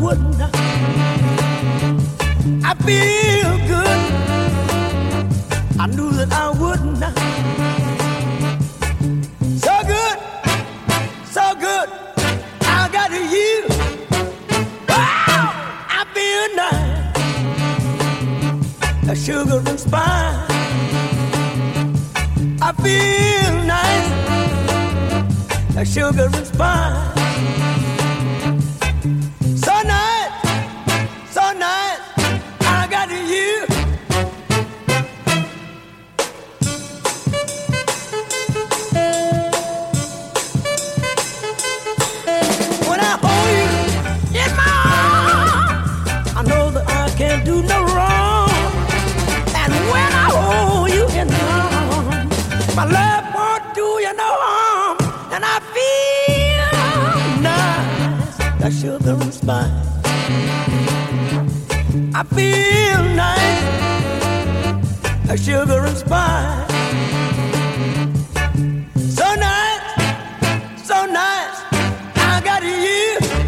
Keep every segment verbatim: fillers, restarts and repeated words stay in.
wouldn't. I feel good. I knew that I wouldn't. So good, so good. I got you. Wow, I feel nice. A sugar and spice. I feel nice. A sugar and spice. So nice, so nice. I got you. When I hold you in my arms, I know that I can't do no wrong. And when I hold you in my arms, my love won't do you no harm. And I feel nice, like sugar and spice. I feel nice, like sugar and spice. So nice, so nice, I got you.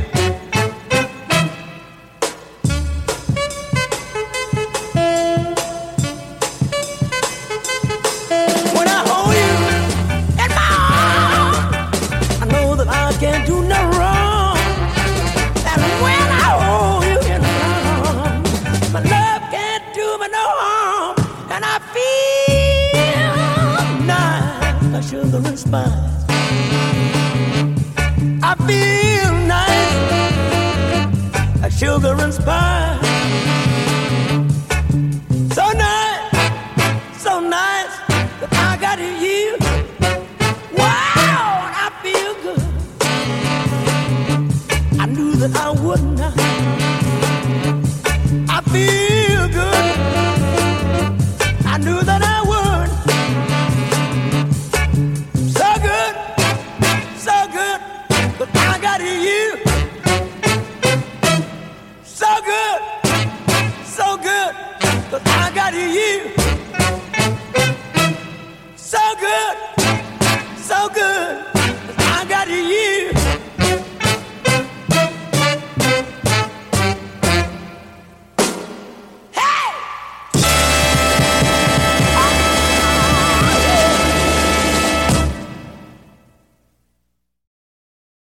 When I hold you in my arms, I know that I can't do no wrong. And when I hold you in my arms, my love can't do me no harm. And I feel nice, like sugar and spice. I feel nice, like sugar and spice. So nice, so nice, that I got you. Wow, and I feel good. I knew that I wouldn't. I feel good. I knew that I would. So good, so good, but I got you. So good, so good, but I got you.